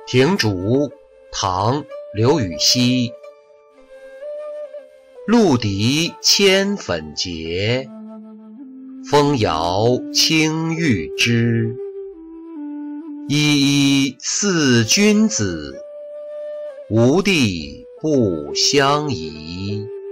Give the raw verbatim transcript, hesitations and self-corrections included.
庭竹，唐·刘禹锡。露笛千粉结，风摇青玉枝。依依似君子，无地不相宜。